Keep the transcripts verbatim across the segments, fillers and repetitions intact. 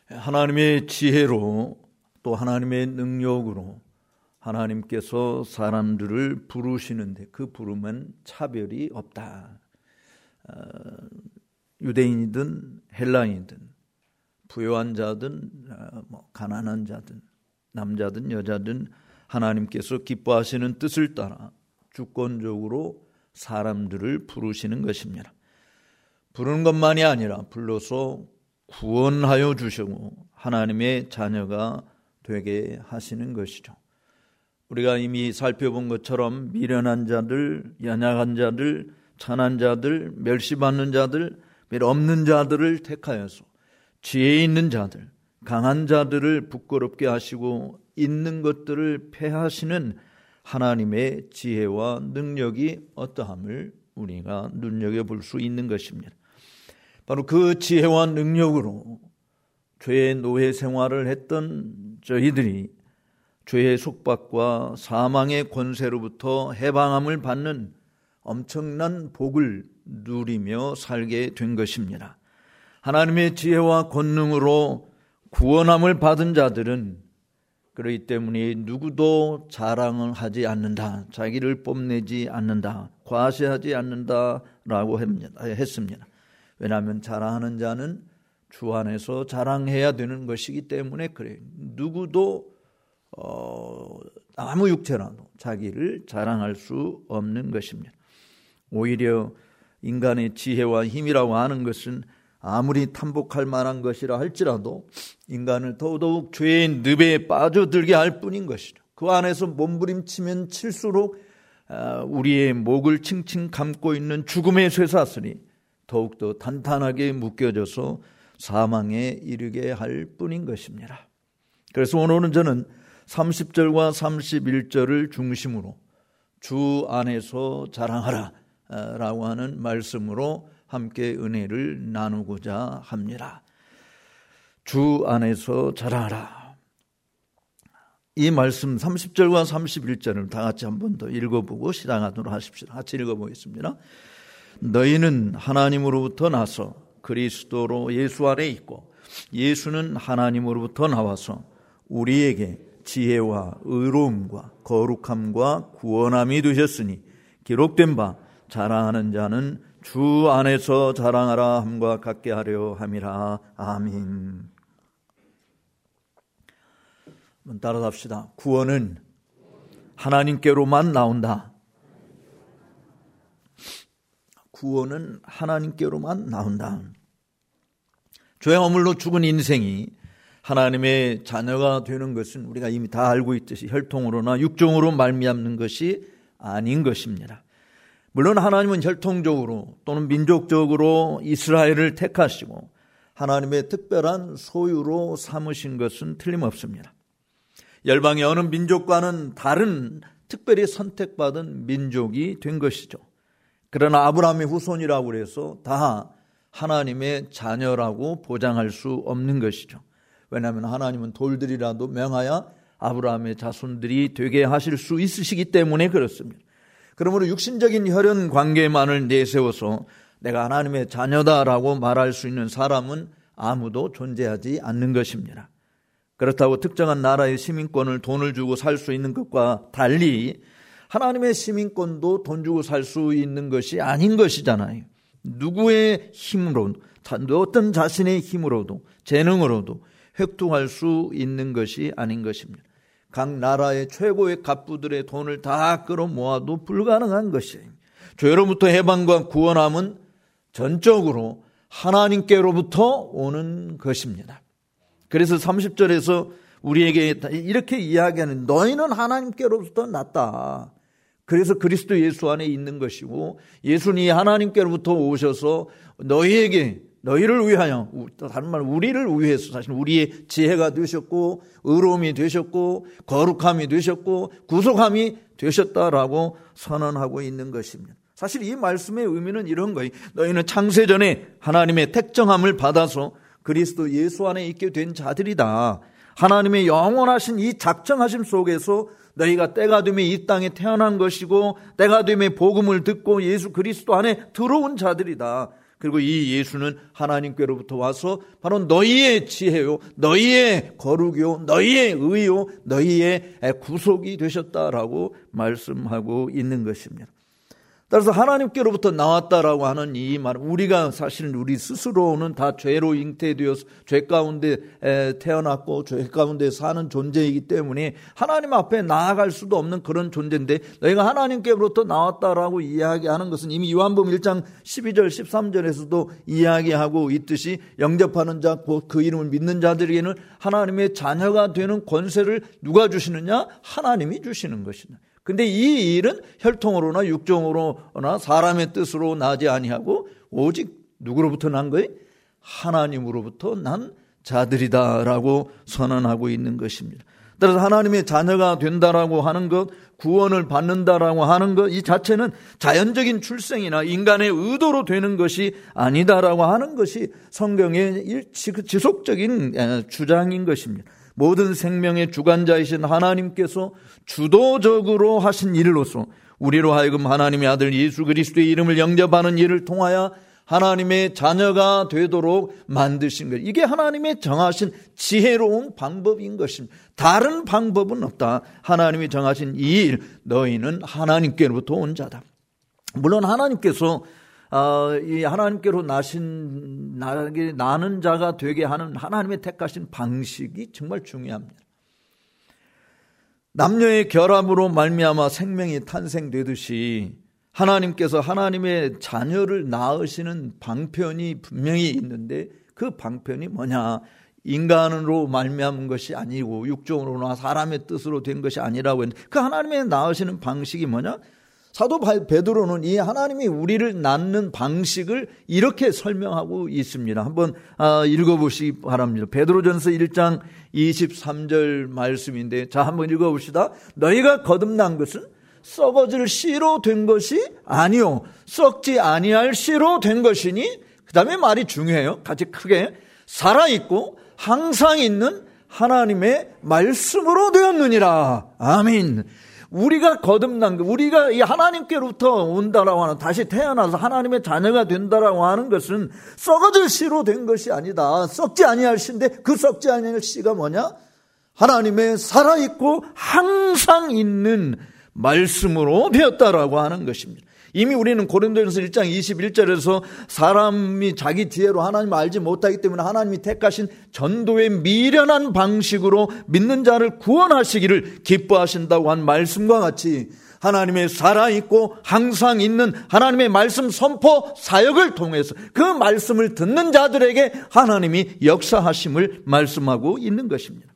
하나님의 지혜로 또 하나님의 능력으로 하나님께서 사람들을 부르시는데 그 부름은 차별이 없다. 어, 유대인이든 헬라인이든 부유한 자든 어, 뭐 가난한 자든 남자든 여자든 하나님께서 기뻐하시는 뜻을 따라 주권적으로 사람들을 부르시는 것입니다. 부르는 것만이 아니라 불러서 구원하여 주시고 하나님의 자녀가 되게 하시는 것이죠. 우리가 이미 살펴본 것처럼 미련한 자들, 연약한 자들, 천한 자들, 멸시받는 자들, 없는 자들을 택하여서 지혜 있는 자들, 강한 자들을 부끄럽게 하시고 있는 것들을 폐하시는 하나님의 지혜와 능력이 어떠함을 우리가 눈여겨볼 수 있는 것입니다. 바로 그 지혜와 능력으로 죄의 노예 생활을 했던 저희들이 죄의 속박과 사망의 권세로부터 해방함을 받는 엄청난 복을 누리며 살게 된 것입니다. 하나님의 지혜와 권능으로 구원함을 받은 자들은 그렇기 때문에 누구도 자랑을 하지 않는다, 자기를 뽐내지 않는다, 과시하지 않는다라고 했습니다. 왜냐하면 자랑하는 자는 주 안에서 자랑해야 되는 것이기 때문에 그래요. 누구도 어, 아무 육체라도 자기를 자랑할 수 없는 것입니다. 오히려 인간의 지혜와 힘이라고 하는 것은 아무리 탐복할 만한 것이라 할지라도 인간을 더더욱 죄의 늪에 빠져들게 할 뿐인 것이죠. 그 안에서 몸부림치면 칠수록 우리의 목을 칭칭 감고 있는 죽음의 쇠사슬이 더욱더 단단하게 묶여져서 사망에 이르게 할 뿐인 것입니다. 그래서 오늘은 저는 삼십 절과 삼십일 절을 중심으로 주 안에서 자랑하라 라고 하는 말씀으로 함께 은혜를 나누고자 합니다. 주 안에서 자랑하라. 이 말씀 삼십 절과 삼십일 절을 다 같이 한 번 더 읽어보고 시작하도록 하십시다. 같이 읽어보겠습니다. 너희는 하나님으로부터 나서 그리스도로 예수 안에 있고 예수는 하나님으로부터 나와서 우리에게 지혜와 의로움과 거룩함과 구원함이 되셨으니 기록된 바 자랑하는 자는 주 안에서 자랑하라 함과 같게 하려 함이라. 아멘. 한번 따라합시다. 구원은 하나님께로만 나온다. 구원은 하나님께로만 나온다. 죄 허물로 죽은 인생이 하나님의 자녀가 되는 것은 우리가 이미 다 알고 있듯이 혈통으로나 육종으로 말미암는 것이 아닌 것입니다. 물론 하나님은 혈통적으로 또는 민족적으로 이스라엘을 택하시고 하나님의 특별한 소유로 삼으신 것은 틀림없습니다. 열방의 어느 민족과는 다른 특별히 선택받은 민족이 된 것이죠. 그러나 아브라함의 후손이라고 해서 다 하나님의 자녀라고 보장할 수 없는 것이죠. 왜냐하면 하나님은 돌들이라도 명하여 아브라함의 자손들이 되게 하실 수 있으시기 때문에 그렇습니다. 그러므로 육신적인 혈연 관계만을 내세워서 내가 하나님의 자녀다라고 말할 수 있는 사람은 아무도 존재하지 않는 것입니다. 그렇다고 특정한 나라의 시민권을 돈을 주고 살 수 있는 것과 달리 하나님의 시민권도 돈 주고 살 수 있는 것이 아닌 것이잖아요. 누구의 힘으로, 어떤 자신의 힘으로도 재능으로도 획득할 수 있는 것이 아닌 것입니다. 각 나라의 최고의 갑부들의 돈을 다 끌어모아도 불가능한 것이에요. 죄로부터 해방과 구원함은 전적으로 하나님께로부터 오는 것입니다. 그래서 삼십 절에서 우리에게 이렇게 이야기하는 너희는 하나님께로부터 났다. 그래서 그리스도 예수 안에 있는 것이고 예수님이 하나님께로부터 오셔서 너희에게 너희를 위하여, 다른 말로 우리를 위해서 사실 우리의 지혜가 되셨고 의로움이 되셨고 거룩함이 되셨고 구속함이 되셨다라고 선언하고 있는 것입니다. 사실 이 말씀의 의미는 이런 거예요. 너희는 창세전에 하나님의 택정함을 받아서 그리스도 예수 안에 있게 된 자들이다. 하나님의 영원하신 이 작정하심 속에서 너희가 때가 되면 이 땅에 태어난 것이고 때가 되면 복음을 듣고 예수 그리스도 안에 들어온 자들이다. 그리고 이 예수는 하나님께로부터 와서 바로 너희의 지혜요, 너희의 거룩이요, 너희의 의요, 너희의 구속이 되셨다라고 말씀하고 있는 것입니다. 따라서 하나님께로부터 나왔다라고 하는 이 말, 우리가 사실은 우리 스스로는 다 죄로 잉태되어서 죄 가운데 태어났고 죄 가운데 사는 존재이기 때문에 하나님 앞에 나아갈 수도 없는 그런 존재인데, 너희가 하나님께로부터 나왔다라고 이야기하는 것은 이미 요한복음 일 장 십이 절 십삼 절에서도 이야기하고 있듯이, 영접하는 자, 그 이름을 믿는 자들에게는 하나님의 자녀가 되는 권세를 누가 주시느냐? 하나님이 주시는 것이다. 근데 이 일은 혈통으로나 육정으로나 사람의 뜻으로 나지 아니하고 오직 누구로부터 난 거예요? 하나님으로부터 난 자들이다라고 선언하고 있는 것입니다. 따라서 하나님의 자녀가 된다라고 하는 것, 구원을 받는다라고 하는 것, 이 자체는 자연적인 출생이나 인간의 의도로 되는 것이 아니다라고 하는 것이 성경의 지속적인 주장인 것입니다. 모든 생명의 주관자이신 하나님께서 주도적으로 하신 일로서 우리로 하여금 하나님의 아들 예수 그리스도의 이름을 영접하는 일을 통하여 하나님의 자녀가 되도록 만드신 것, 이게 하나님의 정하신 지혜로운 방법인 것입니다. 다른 방법은 없다. 하나님이 정하신 이 일, 너희는 하나님께로부터 온 자다. 물론 하나님께서 어, 이 하나님께로 나신, 나게 나는 자가 되게 하는 하나님의 택하신 방식이 정말 중요합니다. 남녀의 결합으로 말미암아 생명이 탄생되듯이 하나님께서 하나님의 자녀를 낳으시는 방편이 분명히 있는데, 그 방편이 뭐냐? 인간으로 말미암은 것이 아니고 육종으로나 사람의 뜻으로 된 것이 아니라고 했는데, 그 하나님의 낳으시는 방식이 뭐냐? 사도 베드로는 이 하나님이 우리를 낳는 방식을 이렇게 설명하고 있습니다. 한번 읽어보시기 바랍니다. 베드로전서 일 장 이십삼 절 말씀인데, 자 한번 읽어봅시다. 너희가 거듭난 것은 썩어질 씨로 된 것이 아니요 썩지 아니할 씨로 된 것이니, 그 다음에 말이 중요해요. 같이 크게, 살아있고 항상 있는 하나님의 말씀으로 되었느니라. 아멘. 우리가 거듭난 것, 우리가 이 하나님께로부터 온다라고 하는, 다시 태어나서 하나님의 자녀가 된다라고 하는 것은 썩어질 씨로 된 것이 아니다. 썩지 아니할 씨인데, 그 썩지 아니할 씨가 뭐냐? 하나님의 살아있고 항상 있는 말씀으로 되었다라고 하는 것입니다. 이미 우리는 고린도전서 일 장 이십일 절에서 사람이 자기 지혜로 하나님을 알지 못하기 때문에 하나님이 택하신 전도의 미련한 방식으로 믿는 자를 구원하시기를 기뻐하신다고 한 말씀과 같이, 하나님의 살아있고 항상 있는 하나님의 말씀 선포 사역을 통해서 그 말씀을 듣는 자들에게 하나님이 역사하심을 말씀하고 있는 것입니다.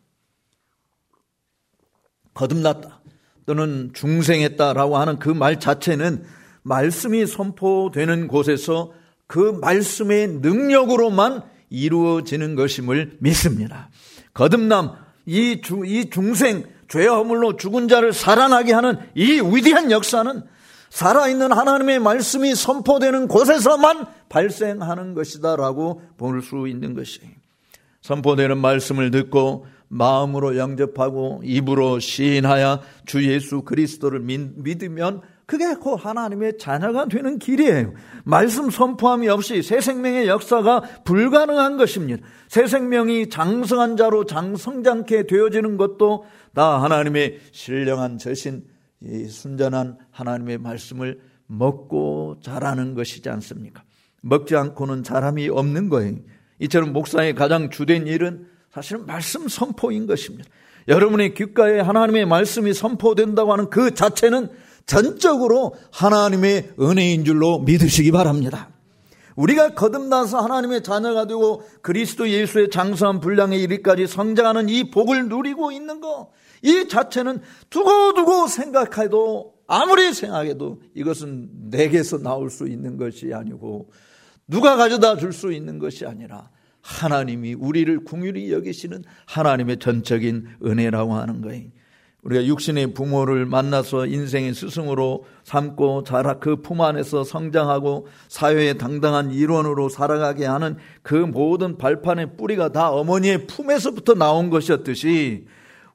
거듭났다 또는 중생했다라고 하는 그 말 자체는 말씀이 선포되는 곳에서 그 말씀의 능력으로만 이루어지는 것임을 믿습니다. 거듭남, 이, 중, 이 중생, 죄 허물로 죽은 자를 살아나게 하는 이 위대한 역사는 살아있는 하나님의 말씀이 선포되는 곳에서만 발생하는 것이다라고 볼 수 있는 것이에요. 선포되는 말씀을 듣고 마음으로 영접하고 입으로 시인하여 주 예수 그리스도를 믿으면 그게 곧 하나님의 자녀가 되는 길이에요. 말씀 선포함이 없이 새 생명의 역사가 불가능한 것입니다. 새 생명이 장성한 자로 장성장케 되어지는 것도 다 하나님의 신령한 저신, 이 순전한 하나님의 말씀을 먹고 자라는 것이지 않습니까? 먹지 않고는 자람이 없는 거예요. 이처럼 목사의 가장 주된 일은 사실은 말씀 선포인 것입니다. 여러분의 귓가에 하나님의 말씀이 선포된다고 하는 그 자체는 전적으로 하나님의 은혜인 줄로 믿으시기 바랍니다. 우리가 거듭나서 하나님의 자녀가 되고 그리스도 예수의 장성한 분량에 이르기까지 성장하는 이 복을 누리고 있는 것, 이 자체는 두고두고 생각해도, 아무리 생각해도 이것은 내게서 나올 수 있는 것이 아니고 누가 가져다 줄 수 있는 것이 아니라 하나님이 우리를 긍휼히 여기시는 하나님의 전적인 은혜라고 하는 거예요. 우리가 육신의 부모를 만나서 인생의 스승으로 삼고 자라 그 품 안에서 성장하고 사회의 당당한 일원으로 살아가게 하는 그 모든 발판의 뿌리가 다 어머니의 품에서부터 나온 것이었듯이,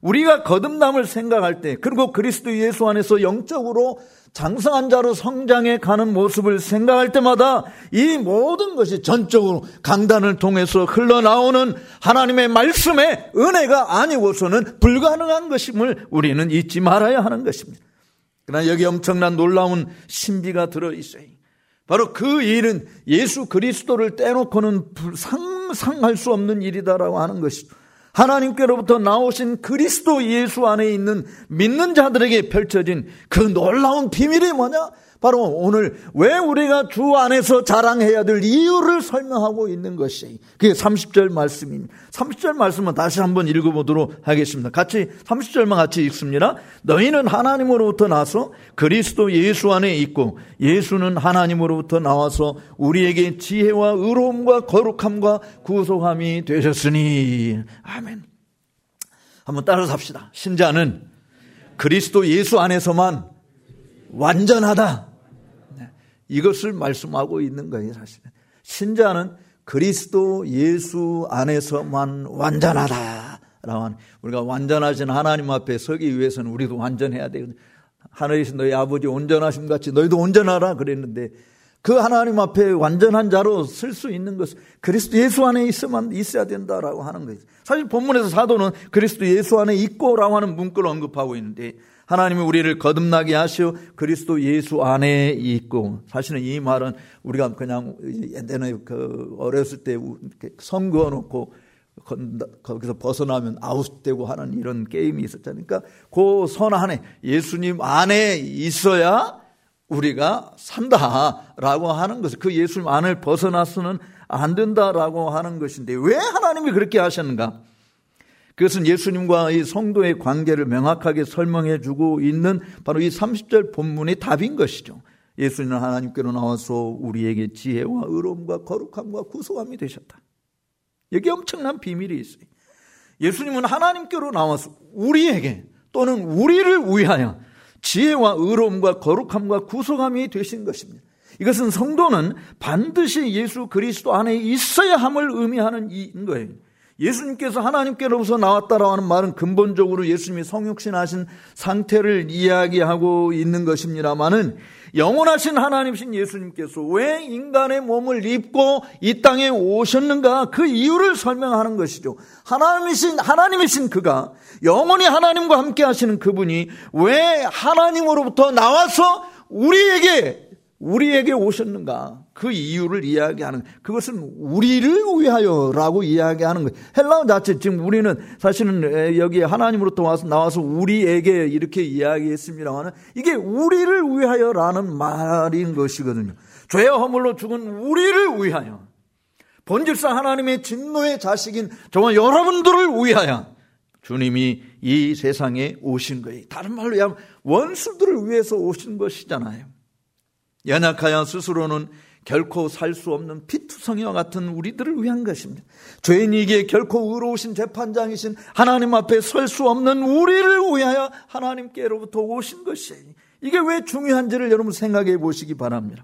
우리가 거듭남을 생각할 때, 그리고 그리스도 예수 안에서 영적으로 장성한 자로 성장해 가는 모습을 생각할 때마다 이 모든 것이 전적으로 강단을 통해서 흘러나오는 하나님의 말씀의 은혜가 아니고서는 불가능한 것임을 우리는 잊지 말아야 하는 것입니다. 그러나 여기 엄청난 놀라운 신비가 들어있어요. 바로 그 일은 예수 그리스도를 떼놓고는 상상할 수 없는 일이다라고 하는 것이죠. 하나님께로부터 나오신 그리스도 예수 안에 있는 믿는 자들에게 펼쳐진 그 놀라운 비밀이 뭐냐? 바로 오늘 왜 우리가 주 안에서 자랑해야 될 이유를 설명하고 있는 것이 그게 삼십 절 말씀입니다. 삼십 절 말씀은 다시 한번 읽어보도록 하겠습니다. 같이 삼십 절만 같이 읽습니다. 너희는 하나님으로부터 나서 그리스도 예수 안에 있고 예수는 하나님으로부터 나와서 우리에게 지혜와 의로움과 거룩함과 구속함이 되셨으니. 아멘. 한번 따라서 합시다. 신자는 그리스도 예수 안에서만 완전하다. 이것을 말씀하고 있는 거예요. 사실은 신자는 그리스도 예수 안에서만 완전하다라고 하는, 우리가 완전하신 하나님 앞에 서기 위해서는 우리도 완전해야 되거든요. 하늘이신 너희 아버지 온전하심 같이 너희도 온전하라 그랬는데, 그 하나님 앞에 완전한 자로 쓸 수 있는 것은 그리스도 예수 안에 있어만 있어야 된다라고 하는 거예요. 사실 본문에서 사도는 그리스도 예수 안에 있고라고 하는 문구를 언급하고 있는데, 하나님이 우리를 거듭나게 하시어 그리스도 예수 안에 있고, 사실은 이 말은 우리가 그냥 옛날에 그 어렸을 때 선 그어놓고 거기서 벗어나면 아웃되고 하는 이런 게임이 있었잖아요. 그러니까 그 선 안에 예수님 안에 있어야 우리가 산다라고 하는 것을, 그 예수님 안을 벗어나서는 안 된다라고 하는 것인데, 왜 하나님이 그렇게 하셨는가? 그것은 예수님과 이 성도의 관계를 명확하게 설명해 주고 있는 바로 이 삼십 절 본문의 답인 것이죠. 예수님은 하나님께로 나와서 우리에게 지혜와 의로움과 거룩함과 구속함이 되셨다. 여기 엄청난 비밀이 있어요. 예수님은 하나님께로 나와서 우리에게 또는 우리를 위하여 지혜와 의로움과 거룩함과 구속함이 되신 것입니다. 이것은 성도는 반드시 예수 그리스도 안에 있어야 함을 의미하는 이인 거예요. 예수님께서 하나님께로부터 나왔다라고 하는 말은 근본적으로 예수님이 성육신하신 상태를 이야기하고 있는 것입니다만은, 영원하신 하나님이신 예수님께서 왜 인간의 몸을 입고 이 땅에 오셨는가, 그 이유를 설명하는 것이죠. 하나님이신 하나님이신 그가, 영원히 하나님과 함께 하시는 그분이 왜 하나님으로부터 나와서 우리에게 우리에게 오셨는가, 그 이유를 이야기하는, 그것은 우리를 위하여라고 이야기하는 거예요. 헬라어 자체, 지금 우리는 사실은 여기 하나님으로부터 와서 나와서 우리에게 이렇게 이야기했습니다만, 이게 우리를 위하여라는 말인 것이거든요. 죄의 허물로 죽은 우리를 위하여, 본질상 하나님의 진노의 자식인 저와 여러분들을 위하여 주님이 이 세상에 오신 거예요. 다른 말로 하면 원수들을 위해서 오신 것이잖아요. 연약하여 스스로는 결코 살 수 없는 피투성이와 같은 우리들을 위한 것입니다. 죄인이기에 결코 의로우신 재판장이신 하나님 앞에 설 수 없는 우리를 위하여 하나님께로부터 오신 것이에요. 이게 왜 중요한지를 여러분 생각해 보시기 바랍니다.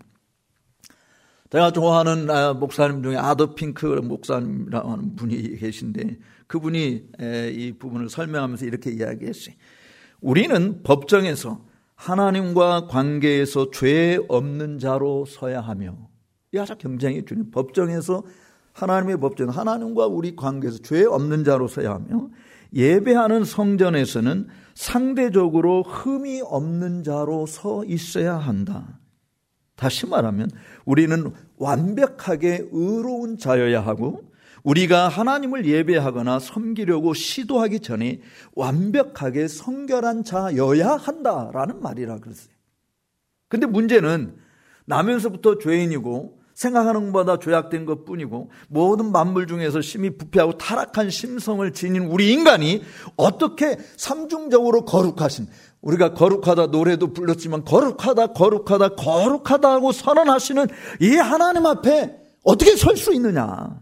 제가 좋아하는 목사님 중에 아더 핑크 목사님이라고 하는 분이 계신데, 그분이 이 부분을 설명하면서 이렇게 이야기했어요. 우리는 법정에서 하나님과 관계에서 죄 없는 자로 서야 하며, 이 아주 경쟁이 주는 법정에서, 하나님의 법정, 하나님과 우리 관계에서 죄 없는 자로 서야 하며, 예배하는 성전에서는 상대적으로 흠이 없는 자로 서 있어야 한다. 다시 말하면 우리는 완벽하게 의로운 자여야 하고, 우리가 하나님을 예배하거나 섬기려고 시도하기 전에 완벽하게 성결한 자여야 한다라는 말이라 그랬어요. 근데 문제는 나면서부터 죄인이고 생각하는 것보다 죄악된 것뿐이고 모든 만물 중에서 심히 부패하고 타락한 심성을 지닌 우리 인간이 어떻게 삼중적으로 거룩하신, 우리가 거룩하다 노래도 불렀지만 거룩하다 거룩하다 거룩하다고 선언하시는 이 하나님 앞에 어떻게 설 수 있느냐.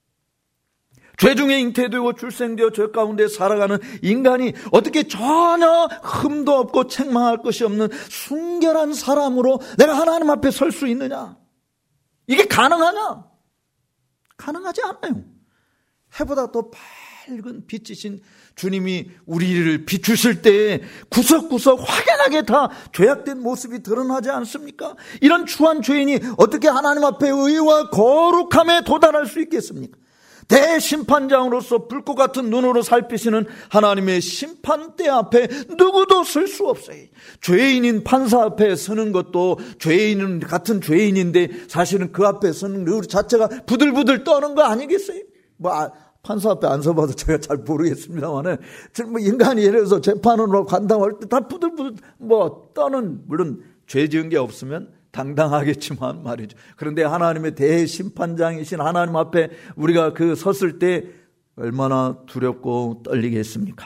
죄 중에 잉태되고 출생되어 죄 가운데 살아가는 인간이 어떻게 전혀 흠도 없고 책망할 것이 없는 순결한 사람으로 내가 하나님 앞에 설 수 있느냐? 이게 가능하냐? 가능하지 않아요. 해보다 더 밝은 빛이신 주님이 우리를 비추실 때 구석구석 확연하게 다 죄악된 모습이 드러나지 않습니까? 이런 추한 죄인이 어떻게 하나님 앞에 의와 거룩함에 도달할 수 있겠습니까? 대심판장으로서 불꽃 같은 눈으로 살피시는 하나님의 심판대 앞에 누구도 설 수 없어요. 죄인인 판사 앞에 서는 것도 죄인 같은 죄인인데 사실은 그 앞에 서는 그 자체가 부들부들 떠는 거 아니겠어요? 뭐 판사 앞에 안 서봐도 제가 잘 모르겠습니다만, 뭐 인간이 예를 들어서 재판으로 간다고 할 때 다 부들부들 뭐 떠는, 물론 죄 지은 게 없으면 당당하겠지만 말이죠. 그런데 하나님의 대심판장이신 하나님 앞에 우리가 그 섰을 때 얼마나 두렵고 떨리겠습니까?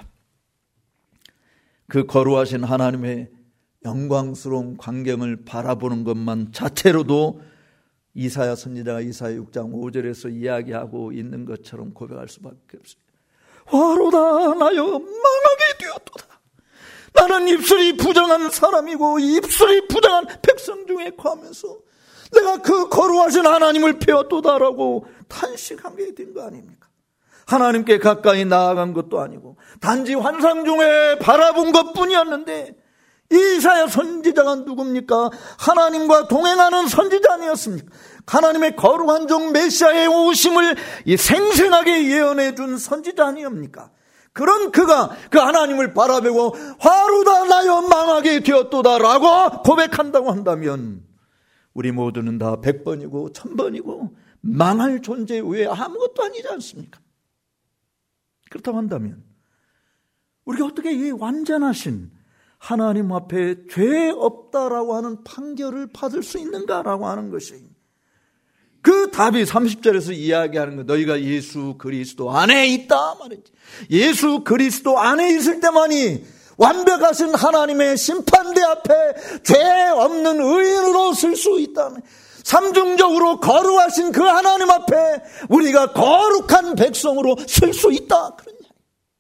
그 거루하신 하나님의 영광스러운 광경을 바라보는 것만 자체로도 이사야 선지자가 이사야 육 장 오 절에서 이야기하고 있는 것처럼 고백할 수밖에 없어요. 화로다 나여 망하게 되었도다. 나는 입술이 부정한 사람이고 입술이 부정한 백성 중에 거하면서 내가 그 거룩하신 하나님을 배웠도다라고 탄식하게 된 거 아닙니까? 하나님께 가까이 나아간 것도 아니고 단지 환상 중에 바라본 것뿐이었는데, 이사야 선지자가 누굽니까? 하나님과 동행하는 선지자 아니었습니까? 하나님의 거룩한 종 메시아의 오심을 생생하게 예언해 준 선지자 아니옵니까? 그런 그가 그 하나님을 바라보고 화루다 나여 망하게 되었도다라고 고백한다고 한다면 우리 모두는 다 백 번이고 천 번이고 망할 존재 외에 아무것도 아니지 않습니까? 그렇다고 한다면 우리가 어떻게 이 완전하신 하나님 앞에 죄 없다라고 하는 판결을 받을 수 있는가라고 하는 것이, 그 답이 삼십 절에서 이야기하는 거, 너희가 예수 그리스도 안에 있다 말이지. 예수 그리스도 안에 있을 때만이 완벽하신 하나님의 심판대 앞에 죄 없는 의인으로 설 수 있다. 삼중적으로 거룩하신 그 하나님 앞에 우리가 거룩한 백성으로 설 수 있다. 그런 이야기.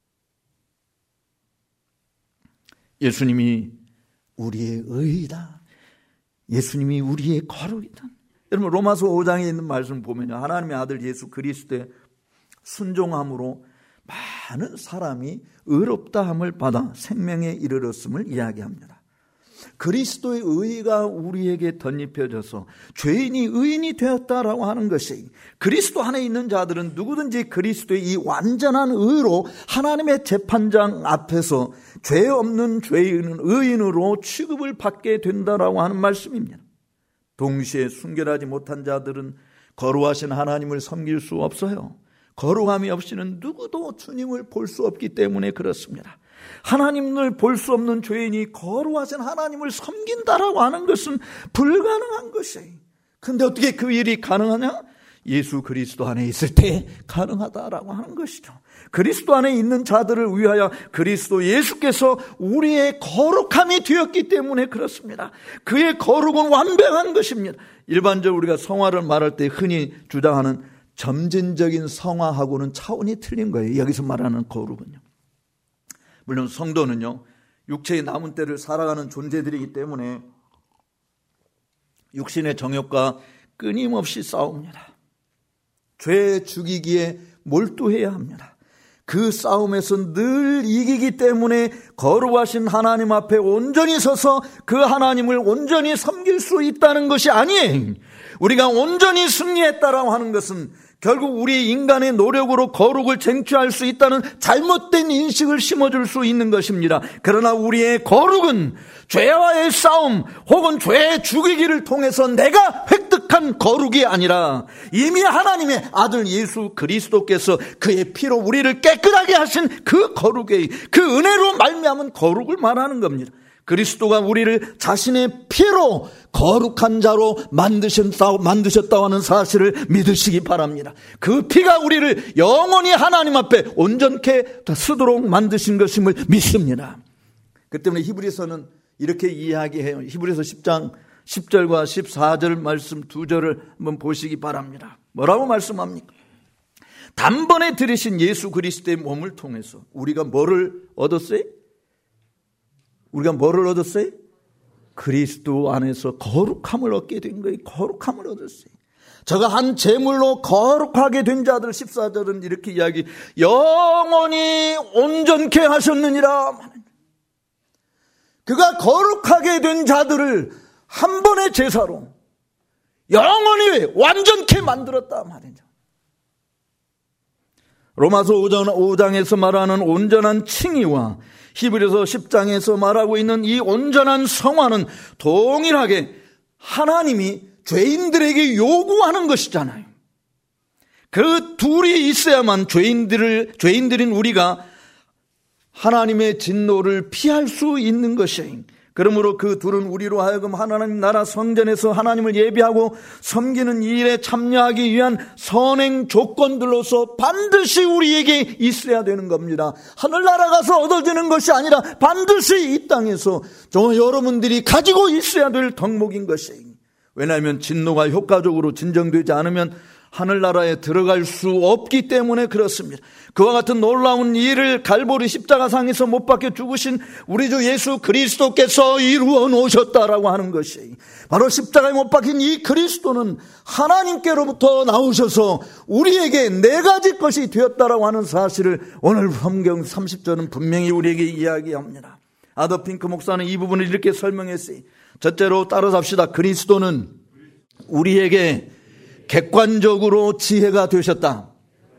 예수님이 우리의 의이다. 예수님이 우리의 거룩이다. 여러분 로마서 오 장에 있는 말씀 보면요, 하나님의 아들 예수 그리스도의 순종함으로 많은 사람이 의롭다함을 받아 생명에 이르렀음을 이야기합니다. 그리스도의 의가 우리에게 덧입혀져서 죄인이 의인이 되었다라고 하는 것이, 그리스도 안에 있는 자들은 누구든지 그리스도의 이 완전한 의로 하나님의 재판장 앞에서 죄 없는 죄인은 의인으로 취급을 받게 된다라고 하는 말씀입니다. 동시에 순결하지 못한 자들은 거룩하신 하나님을 섬길 수 없어요. 거룩함이 없이는 누구도 주님을 볼 수 없기 때문에 그렇습니다. 하나님을 볼 수 없는 죄인이 거룩하신 하나님을 섬긴다라고 하는 것은 불가능한 것이에요. 그런데 어떻게 그 일이 가능하냐? 예수 그리스도 안에 있을 때 가능하다라고 하는 것이죠. 그리스도 안에 있는 자들을 위하여 그리스도 예수께서 우리의 거룩함이 되었기 때문에 그렇습니다. 그의 거룩은 완벽한 것입니다. 일반적으로 우리가 성화를 말할 때 흔히 주장하는 점진적인 성화하고는 차원이 틀린 거예요. 여기서 말하는 거룩은요. 물론 성도는요, 육체의 남은 때를 살아가는 존재들이기 때문에 육신의 정욕과 끊임없이 싸웁니다. 죄 죽이기에 몰두해야 합니다. 그 싸움에서 늘 이기기 때문에 거룩하신 하나님 앞에 온전히 서서 그 하나님을 온전히 섬길 수 있다는 것이 아니에요. 우리가 온전히 승리했다라고 하는 것은 결국 우리 인간의 노력으로 거룩을 쟁취할 수 있다는 잘못된 인식을 심어줄 수 있는 것입니다. 그러나 우리의 거룩은 죄와의 싸움 혹은 죄 죽이기를 통해서 내가 획득한 거룩이 아니라 이미 하나님의 아들 예수 그리스도께서 그의 피로 우리를 깨끗하게 하신 그 거룩의 그 은혜로 말미암은 거룩을 말하는 겁니다. 그리스도가 우리를 자신의 피로 거룩한 자로 만드셨다, 만드셨다고 하는 사실을 믿으시기 바랍니다. 그 피가 우리를 영원히 하나님 앞에 온전케 쓰도록 만드신 것임을 믿습니다. 그 때문에 히브리서는 이렇게 이야기해요. 히브리서 십 장 십 절과 십사 절 말씀 두 절을 한번 보시기 바랍니다. 뭐라고 말씀합니까? 단번에 들이신 예수 그리스도의 몸을 통해서 우리가 뭐를 얻었어요? 우리가 뭐를 얻었어요? 그리스도 안에서 거룩함을 얻게 된 거예요. 거룩함을 얻었어요. 저가 한 제물로 거룩하게 된 자들, 십사 절은 이렇게 이야기, 영원히 온전케 하셨느니라. 그가 거룩하게 된 자들을 한 번의 제사로 영원히 완전케 만들었다 말이죠. 로마서 오 장에서 말하는 온전한 칭의와 히브리서 십 장에서 말하고 있는 이 온전한 성화는 동일하게 하나님이 죄인들에게 요구하는 것이잖아요. 그 둘이 있어야만 죄인들을, 죄인들인 우리가 하나님의 진노를 피할 수 있는 것이에요. 그러므로 그 둘은 우리로 하여금 하나님 나라 성전에서 하나님을 예배하고 섬기는 일에 참여하기 위한 선행 조건들로서 반드시 우리에게 있어야 되는 겁니다. 하늘나라 가서 얻어지는 것이 아니라 반드시 이 땅에서 저 여러분들이 가지고 있어야 될 덕목인 것이에요. 왜냐하면 진노가 효과적으로 진정되지 않으면 하늘나라에 들어갈 수 없기 때문에 그렇습니다. 그와 같은 놀라운 일을 갈보리 십자가상에서 못 박혀 죽으신 우리 주 예수 그리스도께서 이루어 놓으셨다라고 하는 것이, 바로 십자가에 못 박힌 이 그리스도는 하나님께로부터 나오셔서 우리에게 네 가지 것이 되었다라고 하는 사실을 오늘 성경 삼십 절은 분명히 우리에게 이야기합니다. 아더 핑크 목사는 이 부분을 이렇게 설명했어요. 첫째로 따라잡시다. 그리스도는 우리에게 객관적으로 지혜가 되셨다.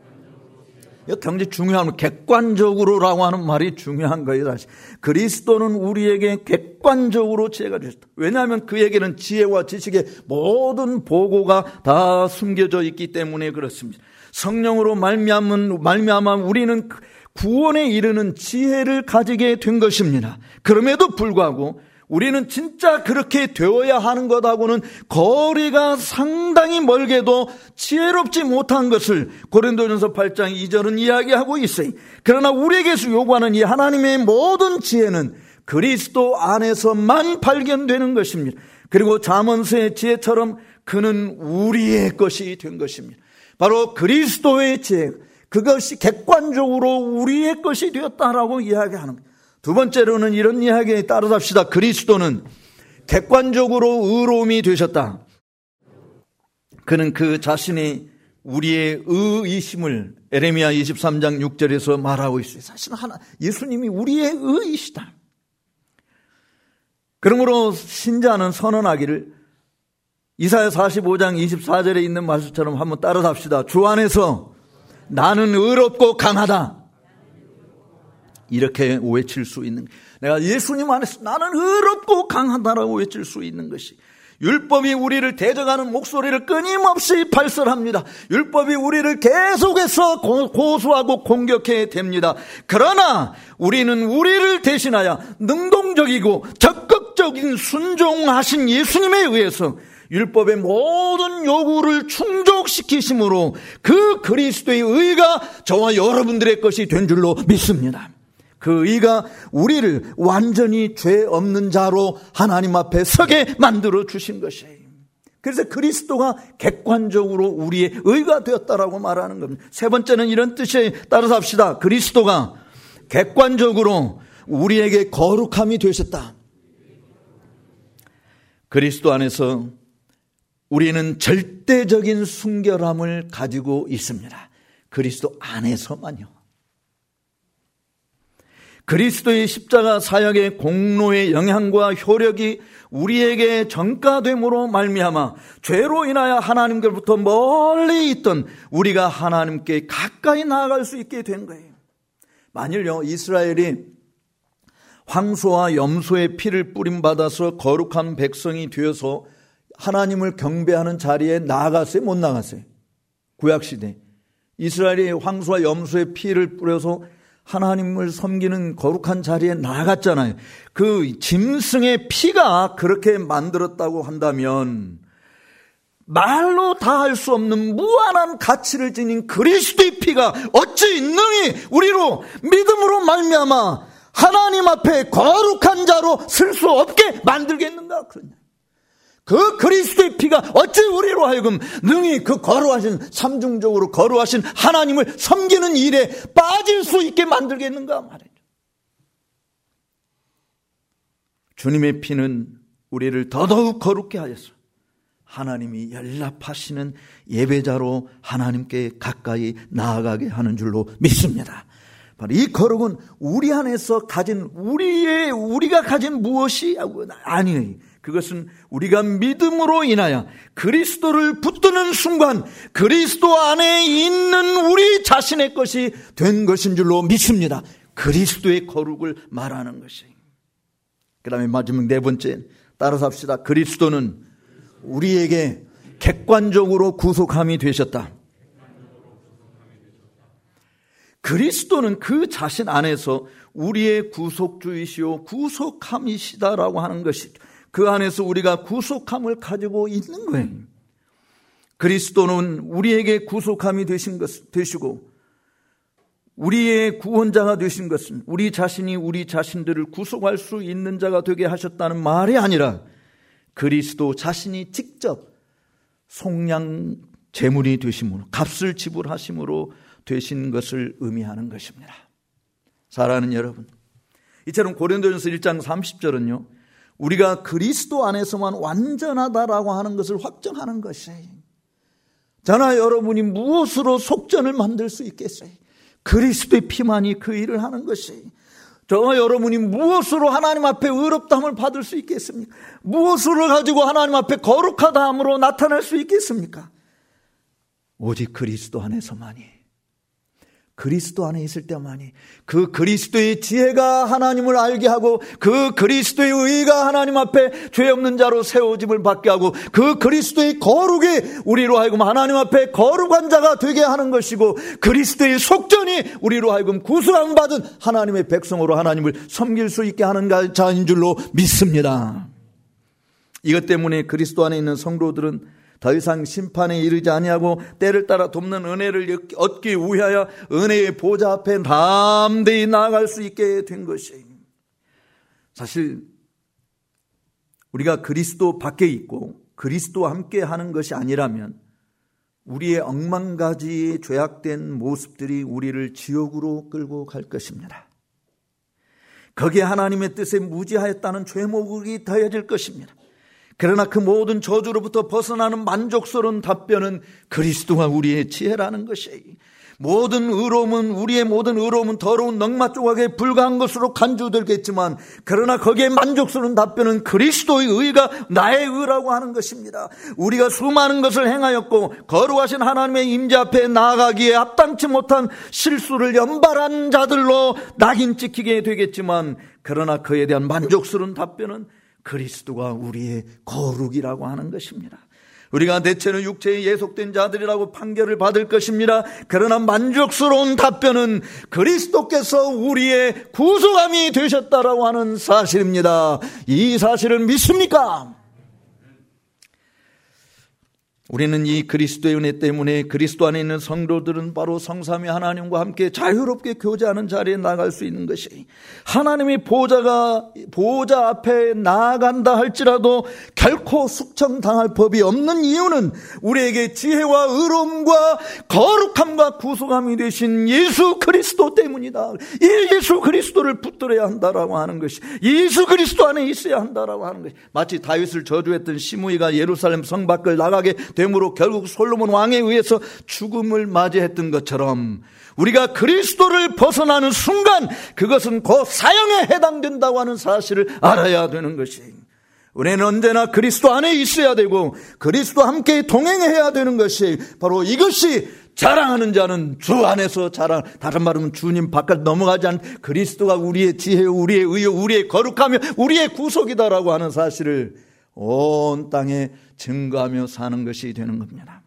이거 굉장히 중요한 거, 객관적으로라고 하는 말이 중요한 거예요. 사실 그리스도는 우리에게 객관적으로 지혜가 되셨다. 왜냐하면 그에게는 지혜와 지식의 모든 보고가 다 숨겨져 있기 때문에 그렇습니다. 성령으로 말미암은 말미암아 우리는 구원에 이르는 지혜를 가지게 된 것입니다. 그럼에도 불구하고 우리는 진짜 그렇게 되어야 하는 것하고는 거리가 상당히 멀게도 지혜롭지 못한 것을 고린도전서 팔 장 이 절은 이야기하고 있어요. 그러나 우리에게서 요구하는 이 하나님의 모든 지혜는 그리스도 안에서만 발견되는 것입니다. 그리고 잠언서의 지혜처럼 그는 우리의 것이 된 것입니다. 바로 그리스도의 지혜, 그것이 객관적으로 우리의 것이 되었다라고 이야기하는 거예요. 두 번째로는 이런 이야기에 따라잡시다. 그리스도는 객관적으로 의로움이 되셨다. 그는 그 자신이 우리의 의이심을 에레미야 이십삼 장 육 절에서 말하고 있어요. 사실 하나, 예수님이 우리의 의이시다. 그러므로 신자는 선언하기를 이사야 사십오 장 이십사 절에 있는 말씀처럼 한번 따라잡시다. 주 안에서 나는 의롭고 강하다. 이렇게 외칠 수 있는, 내가 예수님 안에서 나는 의롭고 강하다라고 외칠 수 있는 것이, 율법이 우리를 대적하는 목소리를 끊임없이 발설합니다. 율법이 우리를 계속해서 고소하고 공격해야 됩니다. 그러나 우리는 우리를 대신하여 능동적이고 적극적인 순종하신 예수님에 의해서 율법의 모든 요구를 충족시키심으로 그 그리스도의 의가 저와 여러분들의 것이 된 줄로 믿습니다. 그 의가 우리를 완전히 죄 없는 자로 하나님 앞에 서게 만들어 주신 것이에요. 그래서 그리스도가 객관적으로 우리의 의가 되었다라고 말하는 겁니다. 세 번째는 이런 뜻이에요. 따라서 합시다. 그리스도가 객관적으로 우리에게 거룩함이 되셨다. 그리스도 안에서 우리는 절대적인 순결함을 가지고 있습니다. 그리스도 안에서만요. 그리스도의 십자가 사역의 공로의 영향과 효력이 우리에게 전가됨으로 말미암아 죄로 인하여 하나님께로부터 멀리 있던 우리가 하나님께 가까이 나아갈 수 있게 된 거예요. 만일요 이스라엘이 황소와 염소의 피를 뿌림받아서 거룩한 백성이 되어서 하나님을 경배하는 자리에 나아갔어요? 못 나갔어요? 구약시대 이스라엘이 황소와 염소의 피를 뿌려서 하나님을 섬기는 거룩한 자리에 나아갔잖아요. 그 짐승의 피가 그렇게 만들었다고 한다면 말로 다 할 수 없는 무한한 가치를 지닌 그리스도의 피가 어찌 능히 우리로 믿음으로 말미암아 하나님 앞에 거룩한 자로 쓸 수 없게 만들겠는가? 그러냐. 그 그리스도의 피가 어찌 우리로 하여금 능히 그 거룩하신, 삼중적으로 거룩하신 하나님을 섬기는 일에 빠질 수 있게 만들겠는가 말이죠. 주님의 피는 우리를 더더욱 거룩게 하였어. 하나님이 연락하시는 예배자로 하나님께 가까이 나아가게 하는 줄로 믿습니다. 바로 이 거룩은 우리 안에서 가진 우리의 우리가 가진 무엇이 아니에요. 그것은 우리가 믿음으로 인하여 그리스도를 붙드는 순간 그리스도 안에 있는 우리 자신의 것이 된 것인 줄로 믿습니다. 그리스도의 거룩을 말하는 것이에요. 그 다음에 마지막 네 번째 따라서 합시다. 그리스도는 우리에게 객관적으로 구속함이 되셨다. 그리스도는 그 자신 안에서 우리의 구속주이시오 구속함이시다라고 하는 것이 그 안에서 우리가 구속함을 가지고 있는 거예요. 그리스도는 우리에게 구속함이 되신 것, 되시고 우리의 구원자가 되신 것은 우리 자신이 우리 자신들을 구속할 수 있는 자가 되게 하셨다는 말이 아니라 그리스도 자신이 직접 속량 제물이 되심으로 값을 지불하심으로 되신 것을 의미하는 것입니다. 사랑하는 여러분, 이처럼 고린도전서 일 장 삼십 절은요 우리가 그리스도 안에서만 완전하다라고 하는 것을 확정하는 것이에요. 저나 여러분이 무엇으로 속전을 만들 수 있겠어요? 그리스도의 피만이 그 일을 하는 것이에요. 저와 여러분이 무엇으로 하나님 앞에 의롭다함을 받을 수 있겠습니까? 무엇으로 가지고 하나님 앞에 거룩하다함으로 나타날 수 있겠습니까? 오직 그리스도 안에서만이, 그리스도 안에 있을 때만이 그 그리스도의 지혜가 하나님을 알게 하고 그 그리스도의 의가 하나님 앞에 죄 없는 자로 세워짐을 받게 하고 그 그리스도의 거룩이 우리로 하여금 하나님 앞에 거룩한 자가 되게 하는 것이고 그리스도의 속전이 우리로 하여금 구속함 받은 하나님의 백성으로 하나님을 섬길 수 있게 하는 자인 줄로 믿습니다. 이것 때문에 그리스도 안에 있는 성도들은 더 이상 심판에 이르지 아니하고 때를 따라 돕는 은혜를 얻기 위하여 은혜의 보좌 앞에 담대히 나아갈 수 있게 된 것이에요. 사실 우리가 그리스도 밖에 있고 그리스도와 함께 하는 것이 아니라면 우리의 억만가지 죄악된 모습들이 우리를 지옥으로 끌고 갈 것입니다. 거기에 하나님의 뜻에 무지하였다는 죄목이 더해질 것입니다. 그러나 그 모든 저주로부터 벗어나는 만족스러운 답변은 그리스도가 우리의 지혜라는 것이에요. 모든 의로움은 우리의 모든 의로움은 더러운 넝마 조각에 불과한 것으로 간주되겠지만 그러나 거기에 만족스러운 답변은 그리스도의 의가 나의 의라고 하는 것입니다. 우리가 수많은 것을 행하였고 거룩하신 하나님의 임재 앞에 나아가기에 합당치 못한 실수를 연발한 자들로 낙인 찍히게 되겠지만 그러나 그에 대한 만족스러운 답변은 그리스도가 우리의 거룩이라고 하는 것입니다. 우리가 대체는 육체에 예속된 자들이라고 판결을 받을 것입니다. 그러나 만족스러운 답변은 그리스도께서 우리의 구속함이 되셨다라고 하는 사실입니다. 이 사실을 믿습니까? 우리는 이 그리스도의 은혜 때문에 그리스도 안에 있는 성도들은 바로 성삼위 하나님과 함께 자유롭게 교제하는 자리에 나갈 수 있는 것이, 하나님의 보좌가 보좌 앞에 나아간다 할지라도 결코 숙청당할 법이 없는 이유는 우리에게 지혜와 의로움과 거룩함과 구속함이 되신 예수 그리스도 때문이다. 이 예수 그리스도를 붙들어야 한다라고 하는 것이, 예수 그리스도 안에 있어야 한다라고 하는 것이, 마치 다윗을 저주했던 시므이가 예루살렘 성 밖을 나가게 되므로 결국 솔로몬 왕에 의해서 죽음을 맞이했던 것처럼 우리가 그리스도를 벗어나는 순간 그것은 곧 사형에 해당된다고 하는 사실을 알아야 되는 것이, 우리는 언제나 그리스도 안에 있어야 되고 그리스도와 함께 동행해야 되는 것이, 바로 이것이 자랑하는 자는 주 안에서 자랑, 다른 말하면 주님 바깥 넘어가지 않은 그리스도가 우리의 지혜요 우리의 의요 우리의 거룩하며 우리의 구속이다라고 하는 사실을 온 땅에 증거하며 사는 것이 되는 겁니다.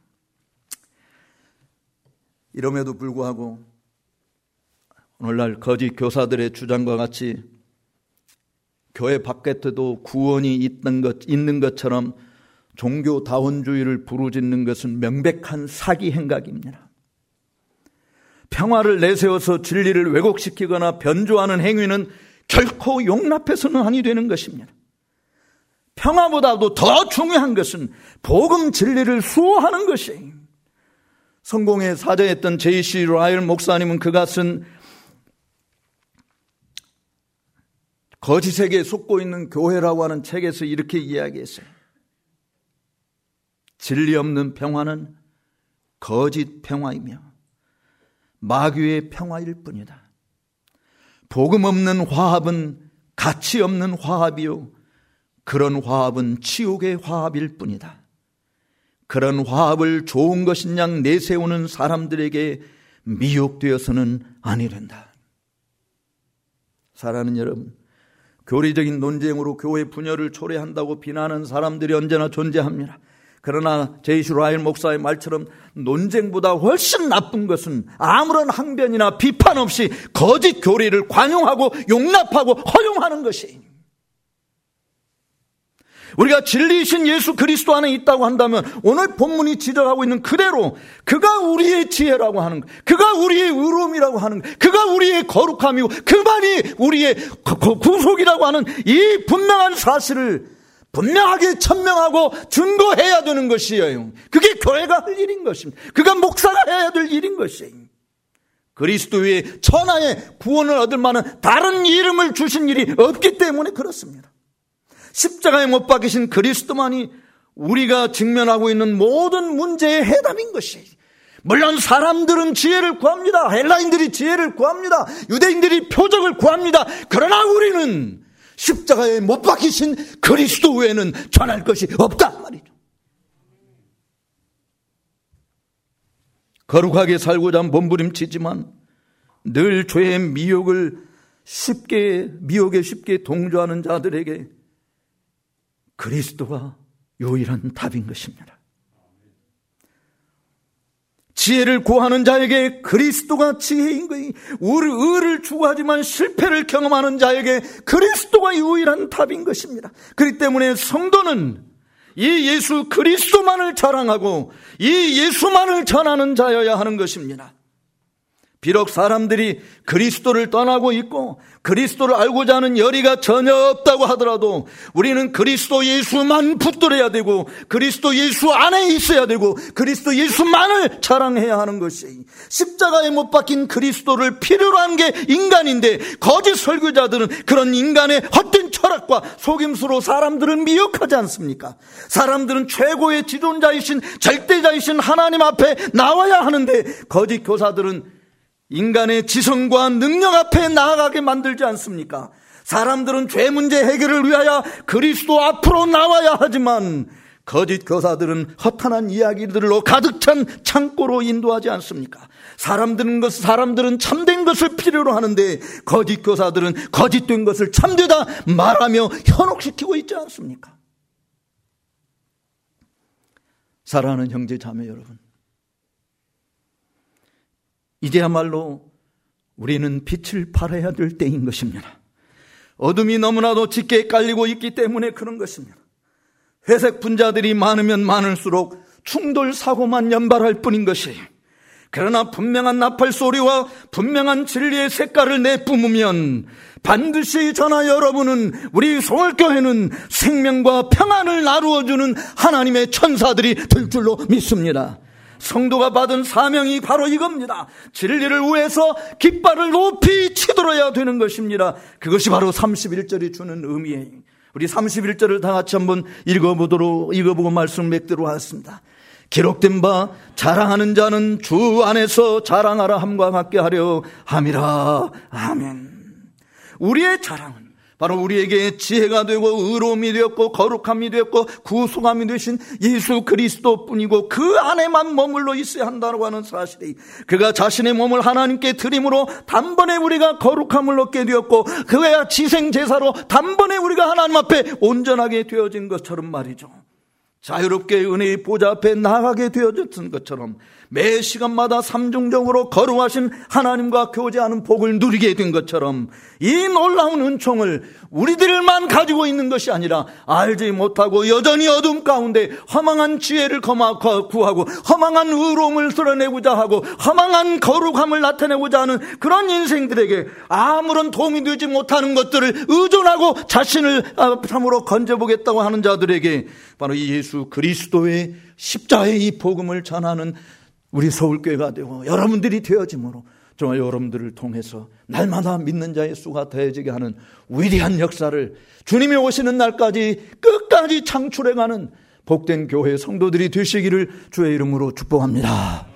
이럼에도 불구하고 오늘날 거짓 교사들의 주장과 같이 교회 밖에도 구원이 있는 것, 있는 것처럼 종교다원주의를 부르짖는 것은 명백한 사기 행각입니다. 평화를 내세워서 진리를 왜곡시키거나 변조하는 행위는 결코 용납해서는 아니 되는 것입니다. 평화보다도 더 중요한 것은 복음 진리를 수호하는 것이에요. 성공의 사자였던 제이씨 라일 목사님은 그가 쓴 거짓에게 속고 있는 교회라고 하는 책에서 이렇게 이야기했어요. 진리 없는 평화는 거짓 평화이며 마귀의 평화일 뿐이다. 복음 없는 화합은 가치 없는 화합이요, 그런 화합은 지옥의 화합일 뿐이다. 그런 화합을 좋은 것인 양 내세우는 사람들에게 미혹되어서는 아니 된다. 사랑하는 여러분, 교리적인 논쟁으로 교회 분열을 초래한다고 비난하는 사람들이 언제나 존재합니다. 그러나 제이시 라일 목사의 말처럼 논쟁보다 훨씬 나쁜 것은 아무런 항변이나 비판 없이 거짓 교리를 관용하고 용납하고 허용하는 것이, 우리가 진리이신 예수 그리스도 안에 있다고 한다면 오늘 본문이 지적하고 있는 그대로 그가 우리의 지혜라고 하는 것, 그가 우리의 의로움이라고 하는 것, 그가 우리의 거룩함이고 그만이 우리의 구속이라고 하는 이 분명한 사실을 분명하게 천명하고 증거해야 되는 것이에요. 그게 교회가 할 일인 것입니다. 그가 목사가 해야 될 일인 것이에요. 그리스도의 천하의 구원을 얻을 만한 다른 이름을 주신 일이 없기 때문에 그렇습니다. 십자가에 못 박히신 그리스도만이 우리가 직면하고 있는 모든 문제의 해답인 것이에요. 물론 사람들은 지혜를 구합니다. 헬라인들이 지혜를 구합니다. 유대인들이 표적을 구합니다. 그러나 우리는 십자가에 못 박히신 그리스도 외에는 전할 것이 없다 말이죠. 거룩하게 살고자 몸부림치지만 늘 죄의 미혹을 쉽게 미혹에 쉽게 동조하는 자들에게 그리스도가 유일한 답인 것입니다. 지혜를 구하는 자에게 그리스도가 지혜인 거이. 의를 추구하지만 실패를 경험하는 자에게 그리스도가 유일한 답인 것입니다. 그렇기 때문에 성도는 이 예수 그리스도만을 자랑하고 이 예수만을 전하는 자여야 하는 것입니다. 비록 사람들이 그리스도를 떠나고 있고 그리스도를 알고자 하는 열의가 전혀 없다고 하더라도 우리는 그리스도 예수만 붙들어야 되고 그리스도 예수 안에 있어야 되고 그리스도 예수만을 자랑해야 하는 것이, 십자가에 못 박힌 그리스도를 필요로 한 게 인간인데 거짓 설교자들은 그런 인간의 헛된 철학과 속임수로 사람들을 미혹하지 않습니까? 사람들은 최고의 지존자이신 절대자이신 하나님 앞에 나와야 하는데 거짓 교사들은 인간의 지성과 능력 앞에 나아가게 만들지 않습니까? 사람들은 죄 문제 해결을 위하여 그리스도 앞으로 나와야 하지만 거짓 교사들은 허탄한 이야기들로 가득 찬 창고로 인도하지 않습니까? 사람들은 것, 사람들은 참된 것을 필요로 하는데 거짓 교사들은 거짓된 것을 참되다 말하며 현혹시키고 있지 않습니까? 사랑하는 형제 자매 여러분, 이제야말로 우리는 빛을 발해야 될 때인 것입니다. 어둠이 너무나도 짙게 깔리고 있기 때문에 그런 것입니다. 회색 분자들이 많으면 많을수록 충돌 사고만 연발할 뿐인 것이에요. 그러나 분명한 나팔 소리와 분명한 진리의 색깔을 내뿜으면 반드시 저나 여러분은, 우리 서울교회는 생명과 평안을 나누어주는 하나님의 천사들이 될 줄로 믿습니다. 성도가 받은 사명이 바로 이겁니다. 진리를 위해서 깃발을 높이 치들어야 되는 것입니다. 그것이 바로 삼십일 절이 주는 의미예요. 우리 삼십일 절을 다 같이 한번 읽어보도록, 읽어보고 말씀 맺도록 하겠습니다. 기록된 바 자랑하는 자는 주 안에서 자랑하라 함과 같게 하려 함이라. 아멘. 우리의 자랑은 바로 우리에게 지혜가 되고 의로움이 되었고 거룩함이 되었고 구속함이 되신 예수 그리스도뿐이고 그 안에만 머물러 있어야 한다고 하는 사실이, 그가 자신의 몸을 하나님께 드림으로 단번에 우리가 거룩함을 얻게 되었고 그의 지생제사로 단번에 우리가 하나님 앞에 온전하게 되어진 것처럼 말이죠. 자유롭게 은혜의 보좌 앞에 나가게 되어졌던 것처럼 매 시간마다 삼중적으로 거룩하신 하나님과 교제하는 복을 누리게 된 것처럼 이 놀라운 은총을 우리들만 가지고 있는 것이 아니라 알지 못하고 여전히 어둠 가운데 허망한 지혜를 구하고 허망한 의로움을 드러내고자 하고 허망한 거룩함을 나타내고자 하는 그런 인생들에게 아무런 도움이 되지 못하는 것들을 의존하고 자신을 참으로 건져보겠다고 하는 자들에게 바로 이 예수 그리스도의 십자가의 이 복음을 전하는 우리 서울교회가 되고 여러분들이 되어짐으로 정말 여러분들을 통해서 날마다 믿는 자의 수가 더해지게 하는 위대한 역사를 주님이 오시는 날까지 끝까지 창출해가는 복된 교회 성도들이 되시기를 주의 이름으로 축복합니다.